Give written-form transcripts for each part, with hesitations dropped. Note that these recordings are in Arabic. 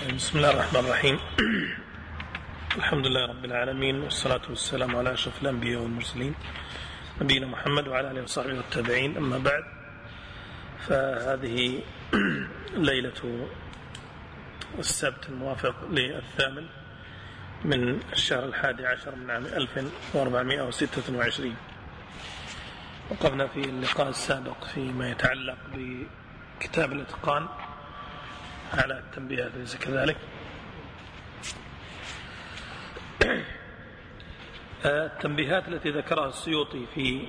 بسم الله الرحمن الرحيم. الحمد لله رب العالمين، والصلاة والسلام على أشرف الأنبياء والمرسلين نبينا محمد وعلى آله وصحبه والتابعين. أما بعد، فهذه ليلة السبت الموافق للثامن من الشهر 11 من عام 1426. وقفنا في اللقاء السابق فيما يتعلق بكتاب الإتقان على التنبيهات، ليس كذلك؟ التنبيهات التي ذكرها السيوطي في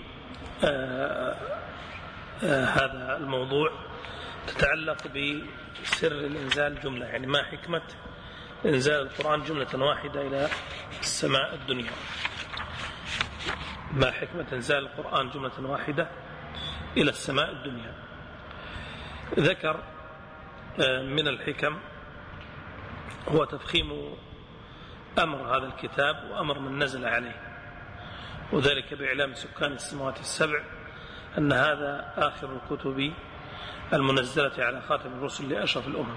هذا الموضوع تتعلق بسر الإنزال جملة، يعني ما حكمة إنزال القرآن جملة واحدة إلى السماء الدنيا. ما حكمة إنزال القرآن جملة واحدة إلى السماء الدنيا؟ ذكر من الحكم هو تفخيم أمر هذا الكتاب وأمر من نزل عليه، وذلك بإعلام سكان السماوات السبع أن هذا آخر الكتب المنزلة على خاتم الرسل لأشرف الأمم.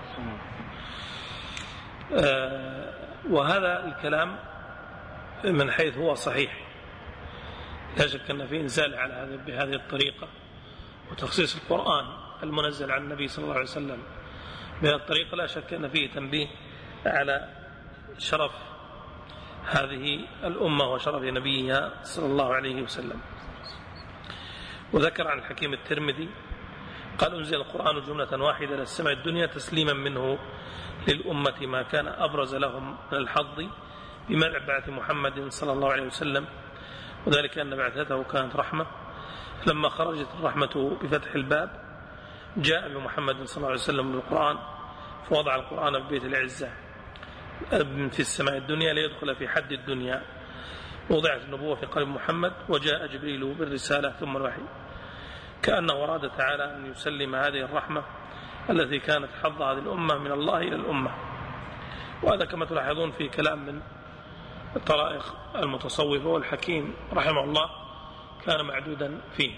وهذا الكلام من حيث هو صحيح، لا شك أن في إنزال على بهذه الطريقة وتخصيص القرآن المنزل عن النبي صلى الله عليه وسلم بهذه الطريقة لا شك أن فيه تنبيه على شرف هذه الأمة وشرف نبيها صلى الله عليه وسلم. وذكر عن الحكيم الترمذي قال: أنزل القرآن جملة واحدة للسماء الدنيا تسليما منه للأمة ما كان أبرز لهم من الحظ بمنع بعث محمد صلى الله عليه وسلم، وذلك أن بعثته كانت رحمة، لما خرجت الرحمة بفتح الباب جاء بمحمد صلى الله عليه وسلم بالقرآن، فوضع القرآن ببيت العزة في السماء الدنيا ليدخل في حد الدنيا. وضعت النبوة في قلب محمد، وجاء جبريل بالرسالة ثم الوحي، كأنه أراد تعالى أن يسلم هذه الرحمة التي كانت حظ هذه الأمة من الله إلى الأمة. وهذا كما تلاحظون في كلام من طرائق المتصوفة، والحكيم رحمه الله كان معدودا فيه.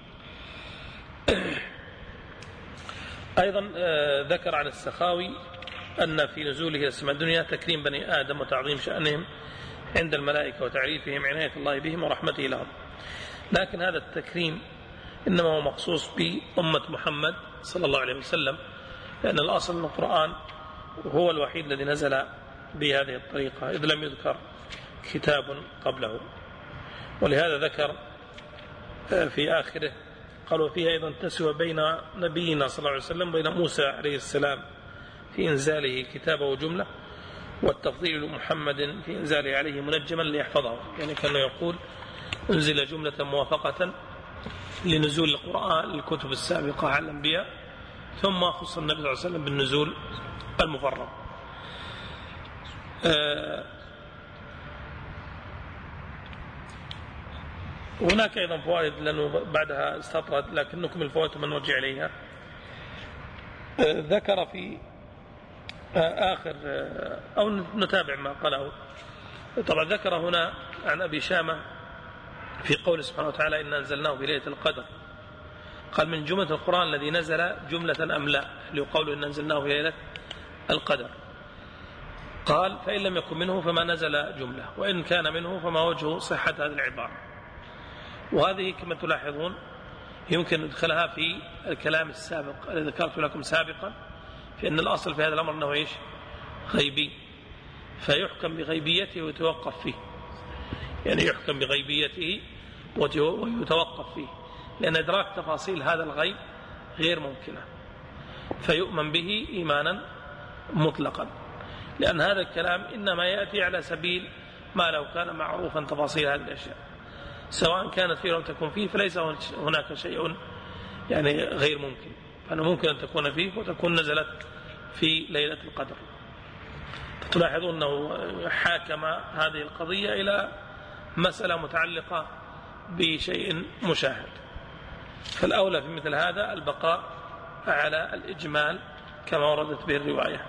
أيضا ذكر عن السخاوي أن في نزوله إلى السماء الدنيا تكريم بني آدم وتعظيم شأنهم عند الملائكة وتعريفهم عناية الله بهم ورحمته لهم، لكن هذا التكريم إنما هو مخصوص بأمة محمد صلى الله عليه وسلم، لأن الأصل من القرآن هو الوحيد الذي نزل بهذه الطريقة، إذ لم يذكر كتاب قبله. ولهذا ذكر في آخره قال: وفيها أيضا تسوى بين نبينا صلى الله عليه وسلم وبين موسى عليه السلام في إنزاله كتابه جملة، والتفضيل لمحمد في إنزاله عليه منجما ليحفظه، يعني كان يقول: انزل جملة موافقة لنزول القرآن الكتب السابقة على الأنبياء، ثم خص النبي صلى الله عليه وسلم بالنزول المفرط. هناك أيضا فوائد لأنه بعدها استطرد، لكن نكمل الفوائد من نرجع إليها. ذكر في آخر أو نتابع ما قاله. طبعا ذكر هنا عن أبي شامة في قول سبحانه وتعالى: إن أنزلناه في ليلة القدر، قال: من جملة القرآن الذي نزل جملة أم لا؟ ليقول إن أنزلناه في ليلة القدر. قال: فإن لم يكن منه فما نزل جملة، وإن كان منه فما وجه صحة هذه العبارة. وهذه كما تلاحظون يمكن ندخلها في الكلام السابق الذي ذكرت لكم سابقا، في أن الأصل في هذا الأمر أنه إيش؟ غيبي، فيحكم بغيبيته ويتوقف فيه، يعني يحكم بغيبيته ويتوقف فيه، لأن إدراك تفاصيل هذا الغيب غير ممكنة، فيؤمن به إيمانا مطلقا، لأن هذا الكلام إنما يأتي على سبيل ما لو كان معروفا تفاصيل هذه الأشياء، سواء كانت فيه أو تكون فيه، فليس هناك شيء يعني غير ممكن، فأنه ممكن أن تكون فيه وتكون نزلت في ليلة القدر. تلاحظون أنه حاكم هذه القضية إلى مسألة متعلقة بشيء مشاهد، فالأولى في مثل هذا البقاء على الإجمال كما وردت به الرواية.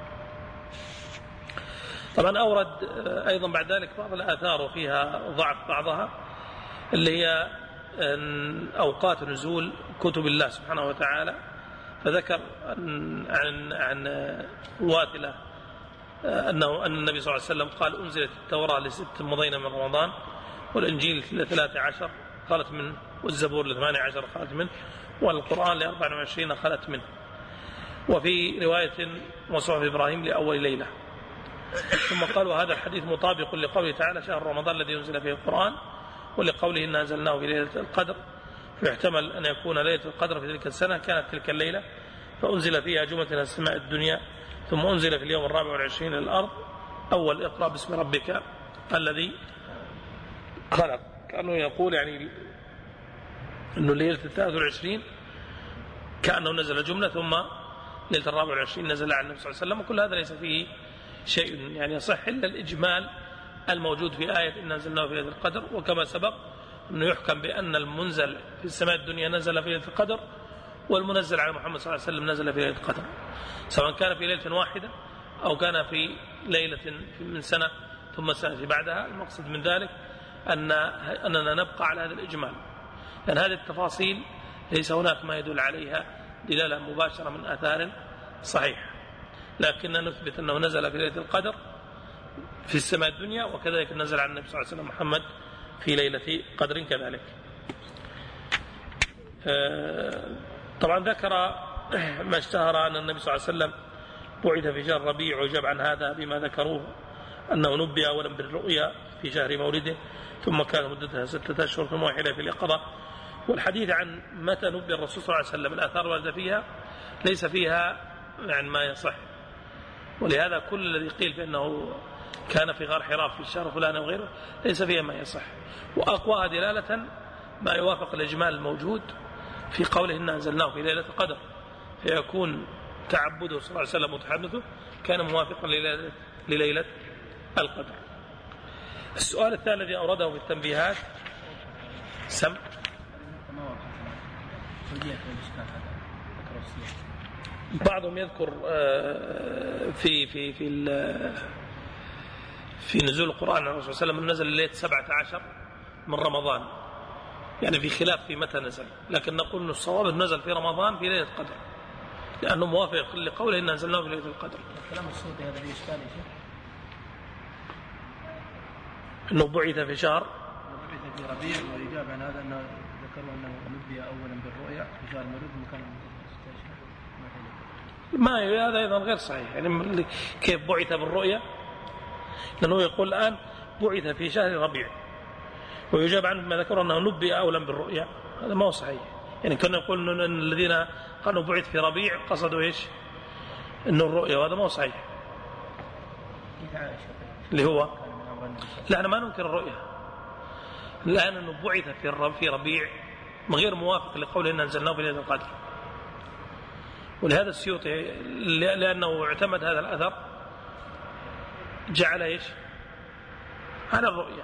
طبعا أورد أيضا بعد ذلك بعض الآثار وفيها ضعف بعضها، اللي هي أوقات نزول كتب الله سبحانه وتعالى، فذكر عن واثلة أن النبي صلى الله عليه وسلم قال أنزلت التوراة ل6 مضين من رمضان، والإنجيل ل13 خلت منه، والزبور ل18 خلت منه، والقرآن ل24 خلت منه. وفي رواية وصحف إبراهيم لأول ليلة. ثم قال وهذا الحديث مطابق لقوله تعالى شهر رمضان الذي ينزل فيه القرآن، ولقوله إنا أنزلناه في ليلة القدر، فيحتمل أن يكون ليلة القدر في تلك السنة كانت تلك الليلة فأنزل فيها جملة من السماء الدنيا، ثم أنزل في اليوم 24 للأرض. أول اقرأ باسم ربك الذي خلق. كأنه يقول يعني أنه ليلة 23 كأنه نزل جملة، ثم ليلة 24 نزل على النبي صلى الله عليه وسلم. وكل هذا ليس فيه شيء يعني يصح إلا الإجمال الموجود في آية إن نزلناه في ليلة القدر. وكما سبق أنه يحكم بأن المنزل في السماء الدنيا نزل في ليلة القدر، والمنزل على محمد صلى الله عليه وسلم نزل في ليلة القدر، سواء كان في ليلة واحدة أو كان في ليلة من سنة ثم سنة بعدها. المقصد من ذلك أننا نبقى على هذا الإجمال، لأن هذه التفاصيل ليس هناك ما يدل عليها دلالة مباشرة من آثار صحيح، لكننا نثبت أنه نزل في ليلة القدر في السماء الدنيا، وكذلك نزل على النبي صلى الله عليه وسلم محمد في ليلة قدر كذلك. طبعا ذكر ما اشتهر أن النبي صلى الله عليه وسلم بعث في شهر ربيع، ويجاب عن هذا بما ذكروه أنه نبئ أولا بالرؤيا في شهر مولده، ثم كان مدتها 6 أشهر ثم واحدة في اليقظة. والحديث عن متى نبئ الرسول صلى الله عليه وسلم الآثار الواردة فيها ليس فيها يعني ما يصح، ولهذا كل الذي قيل بأنه كان في غار حراء في الشهر فلان وغيره ليس فيها ما يصح. وأقواها دلالة ما يوافق الإجمال الموجود في قوله إنا أنزلناه في ليلة القدر، فيكون تعبده صلى الله عليه وسلم وتحدثه كان موافقا لليلة القدر. السؤال الثاني الذي أورده في التنبيهات بعضهم يذكر في في في في نزول القرآن على الرسول صلى الله عليه وسلم نزل ليلة 17 من رمضان، يعني في خلاف في متى نزل، لكن نقول أن الصواب نزل في رمضان في ليلة القدر، لأنه موافق لقوله إن أنزلناه في ليلة القدر. الكلام الصوتي هذا ليش كان أنه بعث في شهر بعث في ربيع، ويجاب عن هذا أنه ذكروا أنه نبي أولا بالرؤيا في شهر مولد مكان ما هذا أيضا غير صحيح. يعني كيف بعث بالرؤيا؟ لأنه يقول الآن بعث في شهر ربيع، ويجاب عنه ما ذكروا أنه نبي أولا بالرؤيا، هذا ما هو صحيح. يعني كنا نقول أن الذين قالوا بعث في ربيع قصدوا إيش؟ إنه الرؤيا، وهذا ما هو صحيح. اللي هو لا، أنا ما ننكر الرؤيا، الآن أنه بعث في ربيع غير موافق لقوله إن أنزلناه في ليلة القدر. ولهذا السيوطي لأنه اعتمد هذا الأثر جعل إيش؟ على الرؤيا.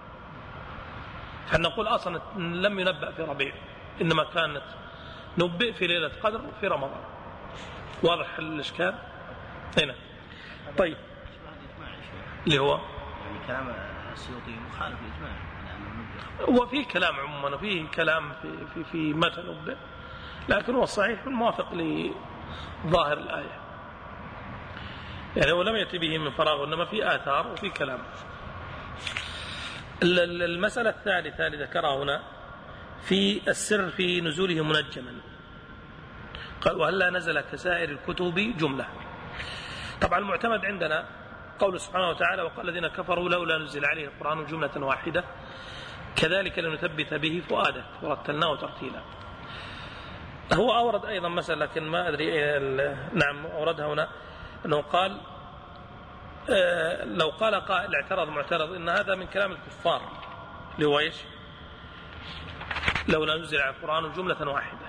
فنقول أصلا لم ينبأ في ربيع، إنما كانت نبئ في ليلة قدر في رمضان. واضح الإشكال هنا؟ طيب، اللي هو يعني كلام السيوطي مخالف للإجماع، وفي كلام عموما، وفيه كلام في متى نبئ، لكن هو الصحيح الموافق لظاهر الآية، يعني هو لم يأتي به من فراغ، إنما في آثار وفي كلام. المسألة الثالثة اللي ذكرها هنا في السر في نزوله منجما، قال وهلا نزل كسائر الكتب جملة. طبعا المعتمد عندنا قول سبحانه وتعالى وقال الذين كفروا لولا نزل عليه القرآن جملة واحدة كذلك لنثبت به فؤادك ورتلناه ترتيلا. هو أورد أيضا مسألة لكن ما أدري نعم أوردها هنا، أنه قال لو قال قائل اعترض معترض إن هذا من كلام الكفار اللي هو إيش؟ لولا نزل على القرآن جملة واحدة،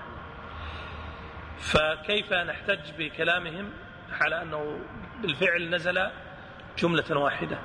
فكيف نحتج بكلامهم على أنه بالفعل نزل جملة واحدة؟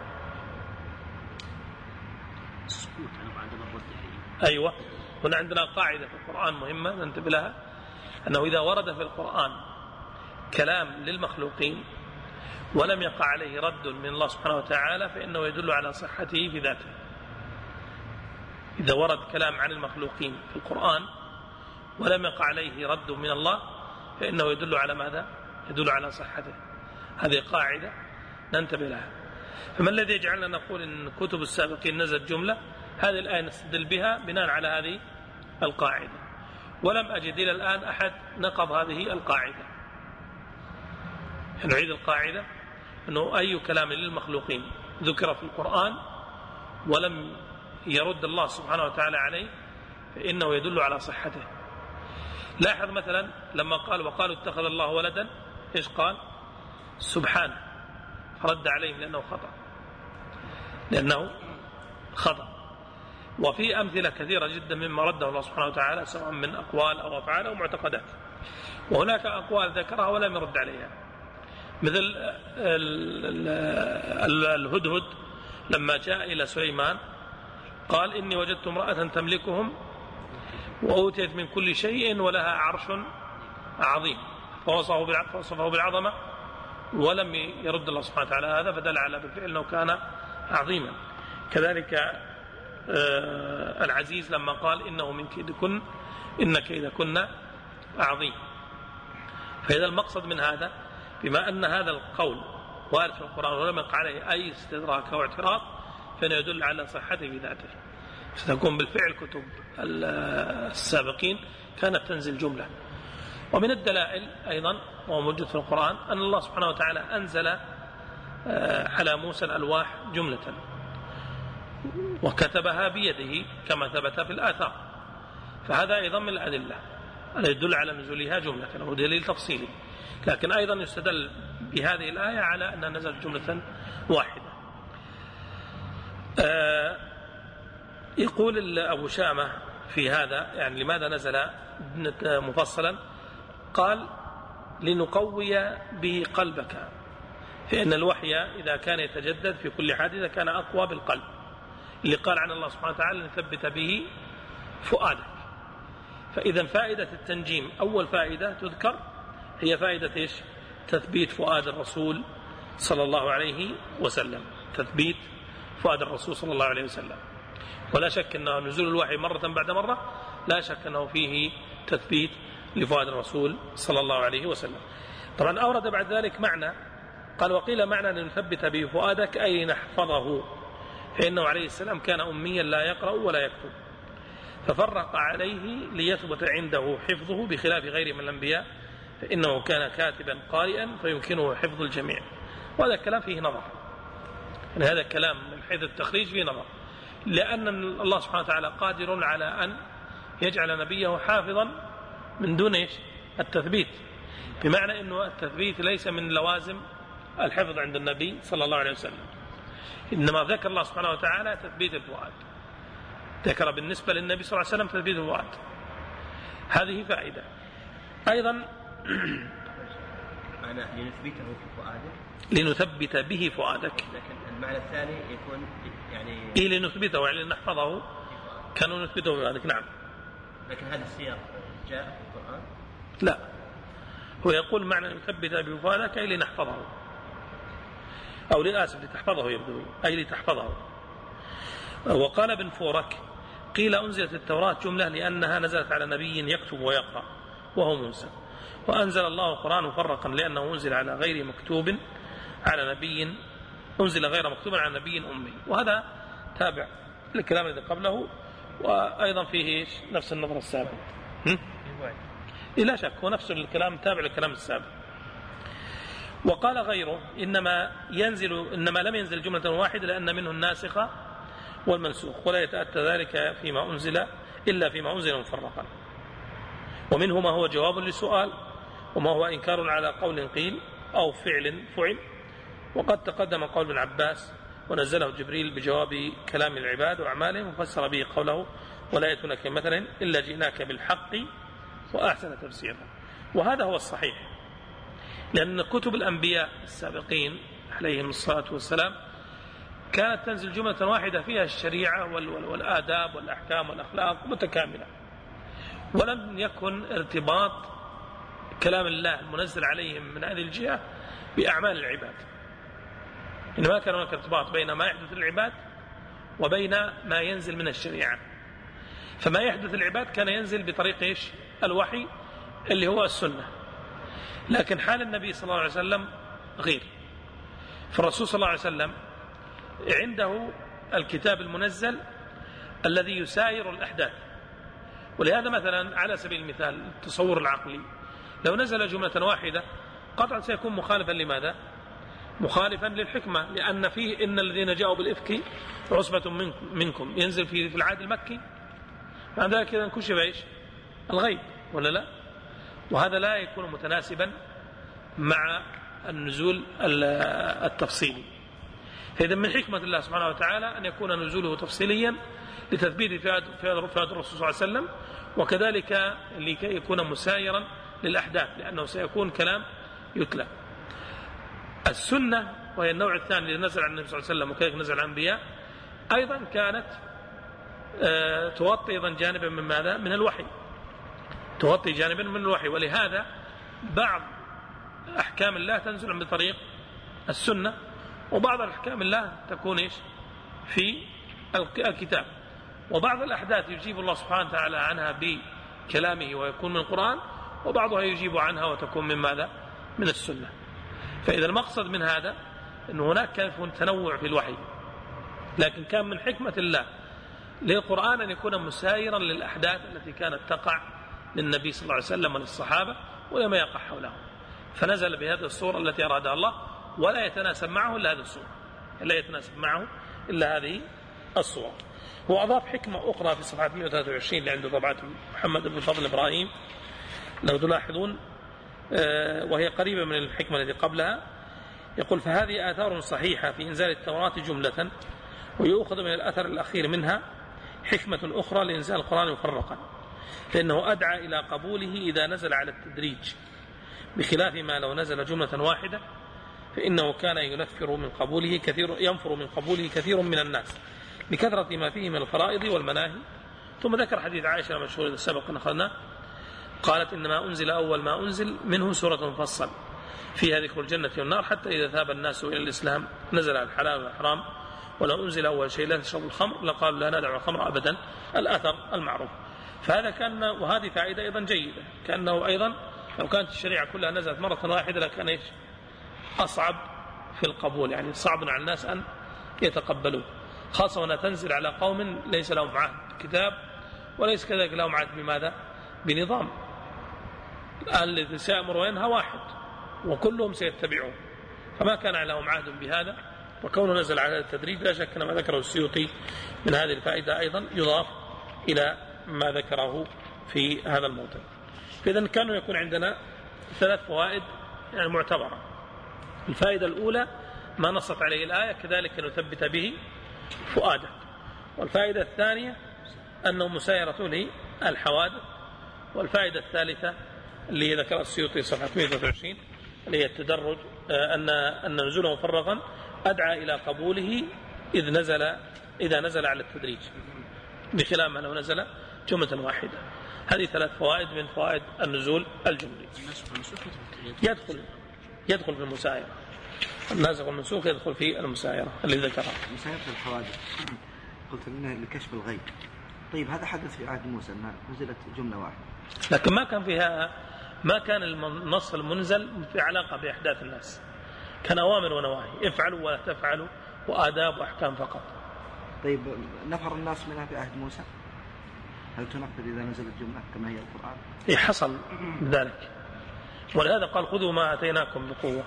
أيوة، هنا عندنا قاعدة في القرآن مهمة ننتبه لها، أنه إذا ورد في القرآن كلام للمخلوقين ولم يقع عليه رد من الله سبحانه وتعالى فإنه يدل على صحته في ذاته. إذا ورد كلام عن المخلوقين في القرآن ولم يقع عليه رد من الله فإنه يدل على ماذا؟ يدل على صحته. هذه قاعدة ننتبه لها. فما الذي يجعلنا نقول إن كتب السابقين نزلت جملة؟ هذه الآية نستدل بها بناء على هذه القاعدة، ولم أجد إلى الآن أحد نقض هذه القاعدة. نعيد القاعدة أنه أي كلام للمخلوقين ذكر في القرآن ولم يرد الله سبحانه وتعالى عليه فإنه يدل على صحته. لاحظ مثلا لما قال وقالوا اتخذ الله ولدا، إيش قال؟ سبحانه، رد عليهم لأنه خطأ. وفي أمثلة كثيرة جدا مما رده الله سبحانه وتعالى سواء من أقوال أو أفعال أو معتقدات، وهناك أقوال ذكرها ولم يرد عليها، مثل الهدهد لما جاء إلى سليمان قال إني وجدت امرأة تملكهم وأوتيت من كل شيء ولها عرش عظيم، فوصفه بالعظمة ولم يرد الله سبحانه وتعالى هذا، فدل على بالفعل أنه كان عظيما. كذلك العزيز لما قال إنه من كيدكن إن كيدكن عظيم. فإذا المقصد من هذا بما أن هذا القول وارد في القرآن ولم يقع عليه أي استدراك أو اعتراض فإنه يدل على صحته بذاته. ستكون بالفعل كتب السابقين كانت تنزل جملة. ومن الدلائل أيضا وهو موجود في القرآن أن الله سبحانه وتعالى أنزل على موسى الألواح جملة وكتبها بيده كما ثبت في الآثار، فهذا أيضا من الأدلة التي يدل على نزولها جملة، له دليل تفصيلي، لكن أيضا يستدل بهذه الآية على أنها نزلت جملة واحدة. يقول أبو شامة في هذا يعني لماذا نزل مفصلا؟ قال لنقوي به قلبك، فإن الوحي إذا كان يتجدد في كل حادثة كان أقوى بالقلب، اللي قال عن الله سبحانه وتعالى لنثبت به فؤادك. فإذا فائدة التنجيم أول فائدة تذكر هي فائدة إيش؟ تثبيت فؤاد الرسول صلى الله عليه وسلم، تثبيت فؤاد الرسول صلى الله عليه وسلم. ولا شك أنه نزول الوحي مرة بعد مرة لا شك أنه فيه تثبيت لفؤاد الرسول صلى الله عليه وسلم. طبعا أورد بعد ذلك معنى، قال وقيل معنى لنثبت به فؤادك أي نحفظه، فإنه عليه السلام كان أميا لا يقرأ ولا يكتب، ففرق عليه ليثبت عنده حفظه بخلاف غير من الأنبياء فإنه كان كاتبا قارئا فيمكنه حفظ الجميع. وهذا الكلام فيه نظر، يعني هذا الكلام من حيث التخريج فيه نظر، لأن الله سبحانه وتعالى قادر على أن يجعل نبيه حافظا من دون التثبيت، بمعنى أنه التثبيت ليس من لوازم الحفظ عند النبي صلى الله عليه وسلم، إنما ذكر الله سبحانه وتعالى تثبيت الفؤاد، ذكر بالنسبة للنبي صلى الله عليه وسلم تثبيت الفؤاد. هذه فائدة أيضا معنى لنثبته في فؤادك، لنثبت به فؤادك، لكن المعنى الثاني يكون يعني لنثبته يعني لنحفظه، كانوا نثبته بفؤادك. نعم، لكن هذا السياق جاء في القرآن؟ لا، هو يقول معنى نثبت بفؤادك أي لنحفظه، أو لآسف لتحفظه يبدو، أي لتحفظه. وقال ابن فورك قيل أنزلت التوراة جملة لأنها نزلت على نبي يكتب ويقرأ وهو موسى، وأنزل الله القرآن مفرقا لأنه أنزل على غير مكتوب على نبي، أنزل غير مكتوب على نبي أمي. وهذا تابع الكلام الذي قبله، وأيضا فيه نفس النظر السابق. لا شك هو نفس الكلام تابع للكلام السابق. وقال غيره إنما لم ينزل جملة واحدة لأن منه الناسخة والمنسوخ، ولا يتأتى ذلك فيما أنزل إلا فيما أنزل مفرقا، ومنه ما هو جواب للسؤال وما هو إنكار على قول قيل أو فعل فعل. وقد تقدم قول ابن عباس ونزله جبريل بجواب كلام العباد وأعمالهم وفسر به قوله ولا يأتونك مثلا إلا جئناك بالحق وأحسن تفسيرا. وهذا هو الصحيح، لأن كتب الأنبياء السابقين عليهم الصلاة والسلام كانت تنزل جملة واحدة فيها الشريعة والآداب والأحكام والأخلاق متكاملة، ولم يكن ارتباط كلام الله المنزل عليهم من هذه الجهة بأعمال العباد، إنما كان هناك ارتباط بين ما يحدث للعباد وبين ما ينزل من الشريعة. فما يحدث العباد كان ينزل بطريق الوحي اللي هو السنة، لكن حال النبي صلى الله عليه وسلم غير، فالرسول صلى الله عليه وسلم عنده الكتاب المنزل الذي يساير الأحداث. ولهذا مثلا على سبيل المثال التصور العقلي، لو نزل جملة واحدة قطعا سيكون مخالفا لماذا؟ مخالفا للحكمة، لأن فيه إن الذين جاءوا بالإفك عصبة منكم، ينزل في العهد المكي، بعد ذلك إذا انكشف إيش؟ الغيب ولا لا؟ وهذا لا يكون متناسبا مع النزول التفصيلي. فإذا من حكمة الله سبحانه وتعالى أن يكون نزوله تفصيليا لتثبيت في هذا الرسول صلى الله عليه وسلم، وكذلك لكي يكون مسايرا للأحداث، لأنه سيكون كلام يتلى. السنة وهي النوع الثاني الذي نزل عن النبي صلى الله عليه وسلم وكذلك نزل عن الأنبياء أيضا كانت تغطي أيضا جانبا من ماذا؟ من الوحي، تغطي جانبا من الوحي. ولهذا بعض أحكام الله تنزل من طريق السنة، وبعض الأحكام الله تكون إيش؟ في الكتاب. وبعض الأحداث يجيب الله سبحانه وتعالى عنها بكلامه ويكون من القرآن، وبعضها يجيب عنها وتكون من ماذا؟ من السنة. فإذا المقصد من هذا أن هناك كان تنوع في الوحي، لكن كان من حكمة الله للقرآن أن يكون مسايرا للأحداث التي كانت تقع للنبي صلى الله عليه وسلم وللصحابة ولما يقع حولهم، فنزل بهذه الصورة التي أرادها الله، ولا يتناسب معه إلا هذه الصورة، لا يتناسب معه إلا هذه الصورة. هو أضاف حكمة أخرى في صفحة 123 اللي عنده طبعة محمد بن فضل إبراهيم لو تلاحظون، وهي قريبة من الحكمة التي قبلها. يقول: فهذه آثار صحيحة في إنزال التوراة جملة، ويؤخذ من الأثر الأخير منها حكمة أخرى لإنزال القرآن مفرقا، فإنه أدعى إلى قبوله إذا نزل على التدريج، بخلاف ما لو نزل جملة واحدة فإنه كان ينفر من قبوله كثير من الناس بكثرة ما فيه من الفرائض والمناهي. ثم ذكر حديث عائشة المشهور إذا سبق نقلنا، قالت: إنما أنزل أول ما أنزل منه سورة مفصل فيها ذكر الجنة والنار، حتى إذا ذهب الناس إلى الإسلام نزل الحلال والحرام، ولو أنزل أول شيء لا تشربوا الخمر لقالوا لا ندع الخمر أبدا، الأثر المعروف. فهذا كان، وهذه فائدة أيضا جيدة، كأنه أيضا لو كانت الشريعة كلها نزلت مرة واحدة لكان إيش؟ أصعب في القبول، يعني صعب على الناس أن يتقبلوه، خاصة وأنها تنزل على قوم ليس لهم عهد كتاب وليس كذلك لهم عهد بماذا؟ بنظام. الذي سيأمر وينهى واحد وكلهم سيتبعون، فما كان لهم عهد بهذا، وكونه نزل على التدريج لا شك ما ذكره السيوطي من هذه الفائدة أيضا يضاف إلى ما ذكره في هذا الموضوع. فإذا كانوا يكون عندنا 3 فوائد يعني معتبرة. الفائدة الأولى ما نصت عليه الآية كذلك نثبت به فؤاده. والفائدة الثانية أنه مسايرة للحوادث. والفائدة الثالثة اللي ذكر السيوطي صفحة 123 اللي هي التدرج، أن نزوله مفرغا أدعى إلى قبوله إذا نزل على التدريج، بخلاف ما لو نزل جملة واحدة. هذه 3 فوائد من فوائد النزول الجملي. يدخل في المسايرة، الناسخ والمنسوخ يدخل في المسايرة اللي ذكرها. مسايرة الحوادث قلت إنه لكشف الغيب. طيب هذا حدث في عهد موسى أنها نزلت جملة واحدة، لكن ما كان النص المنزل في علاقة بأحداث الناس، كان أوامر ونواهي، افعلوا ولا تفعلوا، وآداب وأحكام فقط. طيب نفر الناس منها في عهد موسى، هل تنفذ إذا نزلت جملة كما هي القرآن؟ حصل ذلك، ولهذا قال: خذوا ما أتيناكم بقوة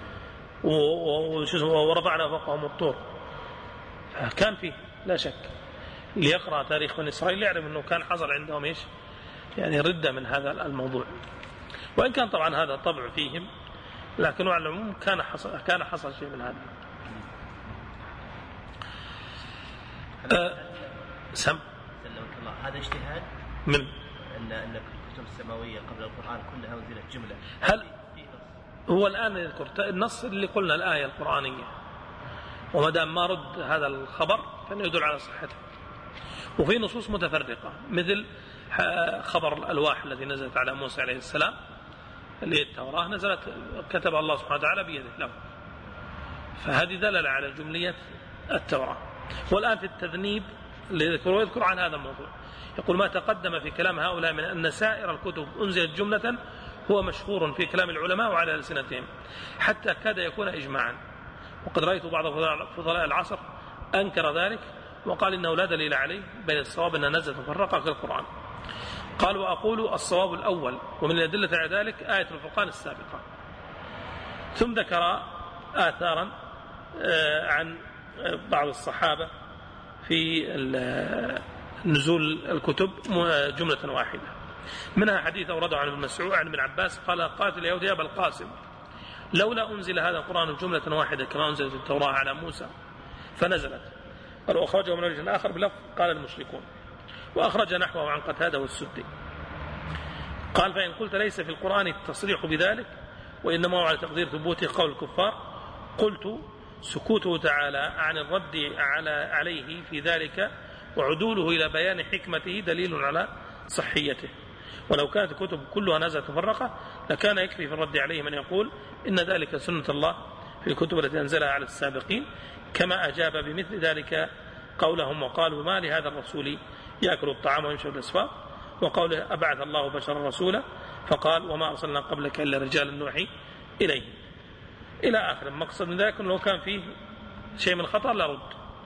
ورفعنا فوقهم الطور. كان فيه لا شك اللي يقرأ تاريخ بني إسرائيل يعرف أنه كان حصل عندهم إيش؟ يعني ردة من هذا الموضوع، وإن كان طبعا هذا طبع فيهم، لكن على العموم كان حصل شيء من هذا. سلمك الله، هذا اجتهاد من أن الكتب السماوية قبل القرآن كلها نزلت جملة. هل هو الآن يذكر النص اللي قلنا الآية القرآنية، وما دام ما رد هذا الخبر فإنه يدل على صحته. وفي نصوص متفرقة مثل خبر الألواح الذي نزلت على موسى عليه السلام اللي هي التوراة، نزلت كتب الله سبحانه وتعالى بيده له، فهذه دلالة على جملية التوراة. والآن في التذنيب اللي يذكر عن هذا الموضوع، يقول: ما تقدم في كلام هؤلاء من أن سائر الكتب أنزلت جملة هو مشهور في كلام العلماء وعلى ألسنتهم، حتى كاد يكون إجماعا، وقد رأيت بعض فضلاء العصر أنكر ذلك وقال إنه لا دليل عليه، بل الصواب أنها نزلت مفرقة في القرآن. قال وأقول الصواب الأول، ومن الأدلة على ذلك آية الفرقان السابقة. ثم ذكر آثارا عن بعض الصحابة في نزول الكتب جملة واحدة، منها حديث أورده عن ابن مسعود عن ابن عباس قال قالت اليهود يا أبا القاسم لولا أنزل هذا القرآن جملة واحدة كما أنزلت التوراة على موسى، فنزلت. قال وأخرجه من وجه آخر بلفظ قال المشركون، وأخرج نحوه عن قتادة والسدي. قال فإن قلت ليس في القرآن التصريح بذلك وإنما هو على تقدير ثبوته قول الكفار، قلت سكوته تعالى عن الرد عليه في ذلك وعدوله إلى بيان حكمته دليل على صحيته، ولو كانت الكتب كلها نزلت مفرقة لكان يكفي في الرد عليه من يقول إن ذلك سنة الله في الكتب التي أنزلها على السابقين، كما أجاب بمثل ذلك قولهم وقالوا ما لهذا الرسول يأكل الطعام ويمشي في الأسواق، وقوله أبعث الله بشرا رسولا فقال وما أرسلنا قبلك إلا رجالا نوحي إليه إلى آخر. المقصد من ذلك أنه كان فيه شيء من خطأ لا رد.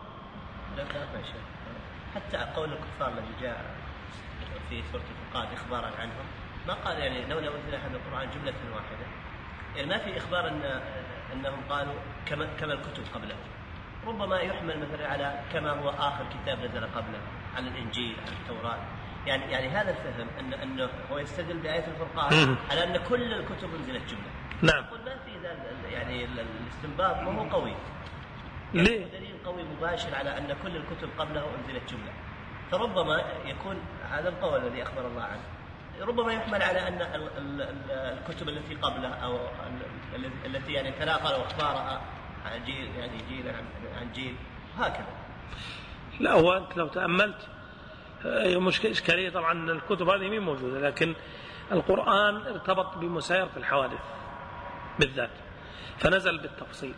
لا كان شيء حتى قول الكفار الذي جاء في سورة الفرقان إخبارا عنهم ما قال يعني لولا أنزل هذا القرآن جملة واحدة، يعني ما في إخبار أنهم قالوا كما الكتب قبله، ربما يحمل مثلا على كما هو آخر كتاب نزل قبله على الإنجيل على التوراة، يعني هذا الفهم أنه هو يستدل بآية الفرقان على أن كل الكتب انزلت جملة. نعم. يقول ما في يعني الاستنباط ما هو قوي، ليه؟ دليل قوي مباشر على أن كل الكتب قبله انزلت جملة، فربما يكون هذا القول الذي أخبر الله عنه ربما يحمل على أن الكتب التي قبله أو التي يعني تناقلوا أخبارها عن جيل يعني جيل عن جيل هكذا. لا هو أنت لو تأملت مشكلة إشكالية طبعا الكتب هذه مين موجودة، لكن القرآن ارتبط بمسايرة الحوادث بالذات فنزل بالتفصيل،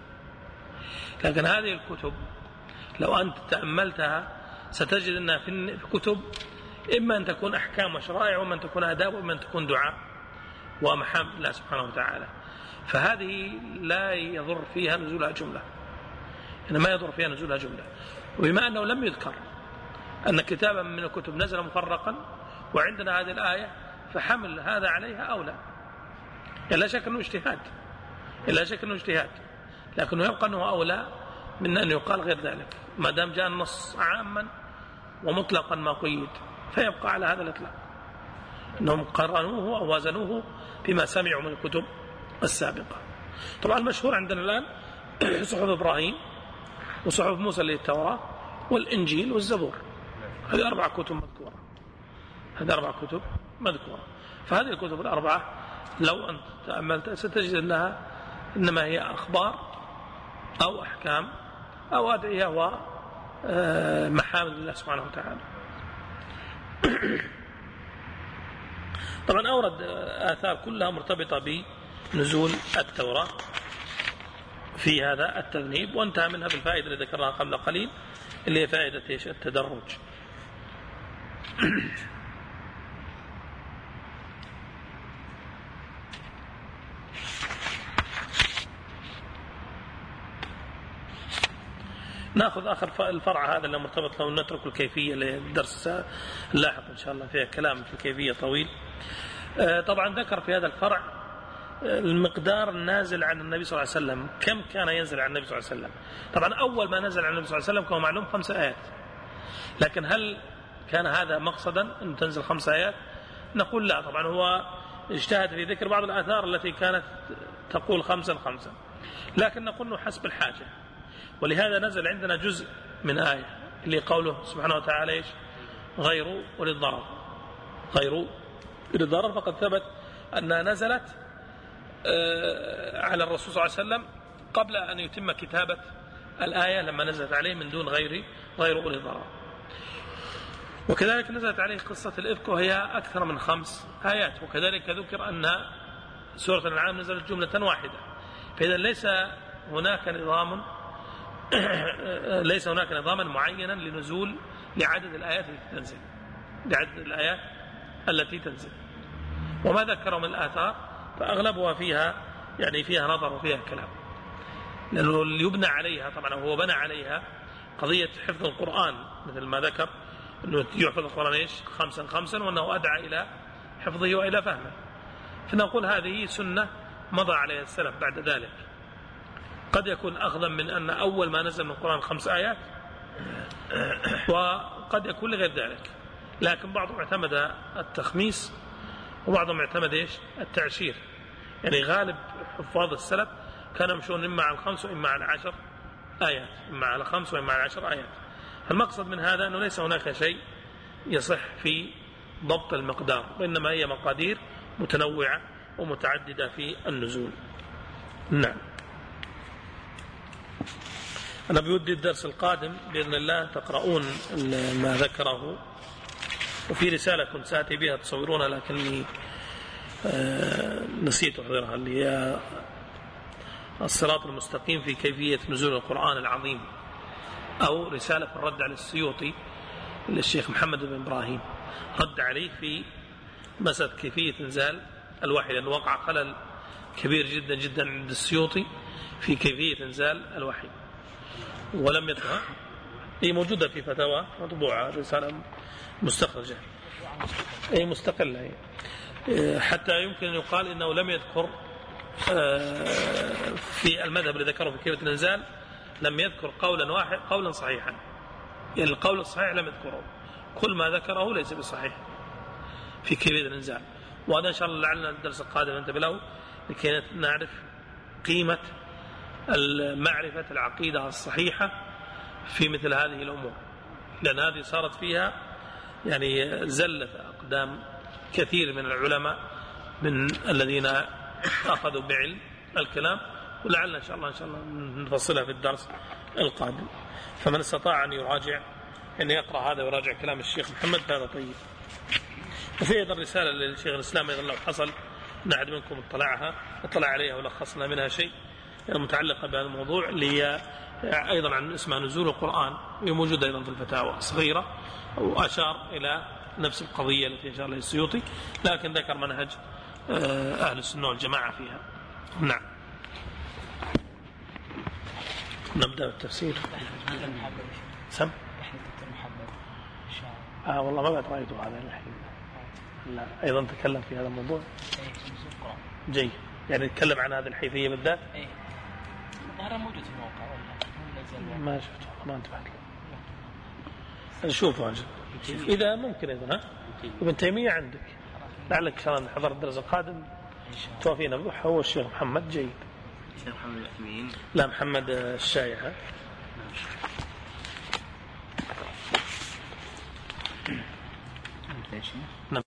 لكن هذه الكتب لو أنت تأملتها ستجد أنها في كتب إما أن تكون أحكام وشرائع وإما أن تكون آداب وإما أن تكون دعاء ومحامد الله سبحانه وتعالى، فهذه لا يضر فيها نزولها جملة، ما يضر فيها نزولها جملة. وبما أنه لم يذكر أن كتابا من الكتب نزل مفرقا وعندنا هذه الآية فحمل هذا عليها أولى، لا شك أنه اجتهاد، لكنه يبقى أنه أولى من أن يقال غير ذلك، ما دام جاء النص عاما ومطلقا ما قيد فيبقى على هذا الإطلاق، أنهم قرنوه أو وزنوه بما سمعوا من الكتب السابقة. طبعا المشهور عندنا الآن صحف إبراهيم وصحف موسى للتوراة والإنجيل والزبور، هذه 4 كتب مذكورة، فهذه الكتب الأربعة لو أنت تأملت ستجد أنها إنما هي أخبار أو أحكام أو أدعية ومحامد الله سبحانه وتعالى. طبعا أورد آثار كلها مرتبطة بنزول التوراة في هذا التذنيب، وانتهى منها بالفائدة اللي ذكرها قبل قليل اللي هي فائدة التدرج. نأخذ آخر الفرع هذا اللي مرتبط لو نترك الكيفية للدرس اللاحق إن شاء الله، فيها كلام في الكيفية طويل. طبعا ذكر في هذا الفرع المقدار النازل عن النبي صلى الله عليه وسلم، كم كان ينزل عن النبي صلى الله عليه وسلم. طبعا أول ما نزل عن النبي صلى الله عليه وسلم كما معلوم 5 آيات، لكن هل كان هذا مقصدا أن تنزل 5 آيات؟ نقول لا، طبعا هو اجتهد في ذكر بعض الآثار التي كانت تقول 5، لكن نقول انه حسب الحاجة، ولهذا نزل عندنا جزء من آية اللي قوله سبحانه وتعالى إيش؟ غير أولي الضرر، فقد ثبت أنها نزلت على الرسول صلى الله عليه وسلم قبل أن يتم كتابة الآية لما نزلت عليه من دون غير أولي الضرر. وكذلك نزلت عليه قصة الإفك وهي أكثر من 5 آيات، وكذلك ذكر أن سورة الأنعام نزلت جملة واحدة، فإذا ليس هناك نظاما معينا لنزول لعدد الآيات التي تنزل، وما ذكروا من الآثار فأغلبها فيها نظر وفيها كلام. لأنه اللي يبنى عليها طبعا هو بنى عليها قضية حفظ القرآن مثل ما ذكر أنه يحفظ القرآن إيش 5 5 وأنه أدعى إلى حفظه وإلى فهمه. فنقول هذه سنة مضى عليها السلف بعد ذلك. قد يكون أخذا من أن أول ما نزل من القرآن 5 آيات، وقد يكون لغير ذلك، لكن بعضهم اعتمد التخميس وبعضهم اعتمد إيش التعشير. يعني غالب حفاظ السلف كانوا يمشون إما على 5 وإما على 10 آيات، إما على 5 وإما على 10 آيات. المقصد من هذا أنه ليس هناك شيء يصح في ضبط المقدار، وإنما هي مقادير متنوعة ومتعددة في النزول. نعم. أنا بودي الدرس القادم بإذن الله تقرؤون ما ذكره، وفي رسالة كنت سأتي بها تصورونها لكني نسيت أحضرها، اللي هي الصراط المستقيم في كيفية نزول القرآن العظيم، أو رسالة في الرد على السيوطي للشيخ محمد بن إبراهيم، رد عليه في مسألة كيفية إنزال الوحي، لأنه وقع خلل كبير جدا جدا عند السيوطي في كيفية إنزال الوحي ولم يذكرها. هي موجودة في فتاوى مطبوعة، رسالة مستخرجة أي مستقلة، حتى يمكن أن يقال إنه لم يذكر في المذهب اللي ذكره في كيفية الإنزال، لم يذكر قولا صحيحا، يعني القول الصحيح لم يذكره، كل ما ذكره ليس بصحيح في كيفية الإنزال. وهذا إن شاء الله لعلنا الدرس القادم ننتبه له لكي نعرف قيمة معرفة العقيدة الصحيحة في مثل هذه الأمور، لأن هذه صارت فيها يعني زلة أقدام كثير من العلماء من الذين أخذوا بعلم الكلام، ولعلنا إن شاء الله نفصلها في الدرس القادم. فمن استطاع أن يراجع أن يقرأ هذا ويراجع كلام الشيخ محمد فهذا طيب. وفي أيضا رسالة للشيخ الإسلام أيضا لو حصل أن أحد منكم اطلع عليها ولخصنا منها شيء متعلقة بهذا الموضوع، اللي هي أيضا عن اسمها نزول القرآن، وهي موجودة أيضا في الفتاوى صغيرة، وأشار إلى نفس القضية التي أشار لها السيوطي، لكن ذكر منهج أهل السنة والجماعة فيها. نعم. نبدأ بالتفسير. سم والله ما بعد رأيته هذا الحين. لا أيضا تكلم في هذا الموضوع. جيد، يعني نتكلم عن هذه الحيثية بالذات. هذا موجود في الموقع ولا ما شفته، ما انتبهت له. نشوفه إذا ممكن أيضا. ابن تيمية عندك، لعلك إن شاء الله نحضر الدرس القادم توافينا بضحى. هو الشيخ محمد. جيد. الشيخ محمد العثمين. لا، محمد الشايع. نعم.